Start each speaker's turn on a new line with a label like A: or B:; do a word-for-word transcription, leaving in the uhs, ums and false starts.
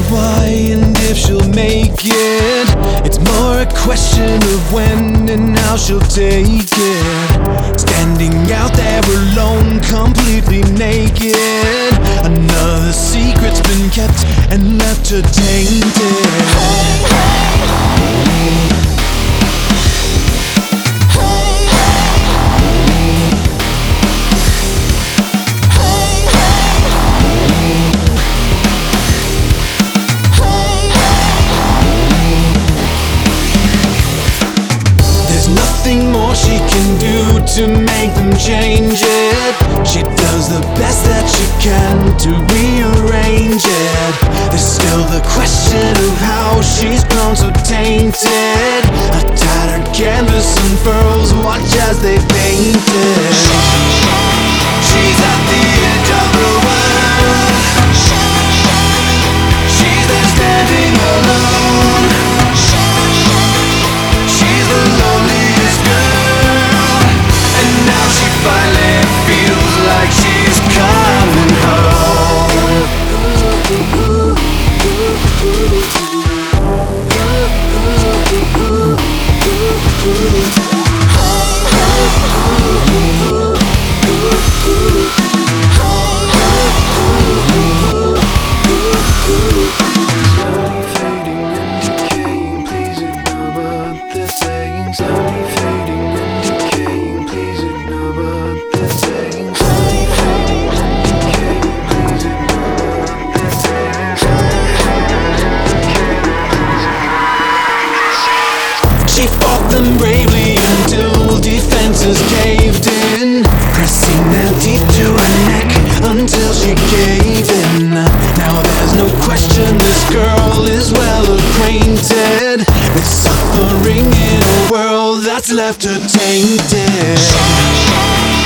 A: why and if she'll make it. It's more a question of when and how she'll take it. Standing out there alone, completely naked. Another secret's been kept and left her tainted. Nothing more she can do to make them change it. She does the best that she can to rearrange it. There's still the question of how she's grown so tainted. A tattered canvas unfurls, watch as they paint it. She's at the edge of the world. She's there standing alone. She's the loneliest girl, and now she finally feels like she's coming home. She fought them bravely until defenses caved in, pressing their teeth to her neck until she gave in. Now there's no question this girl is well acquainted with suffering in a world that's left her tainted.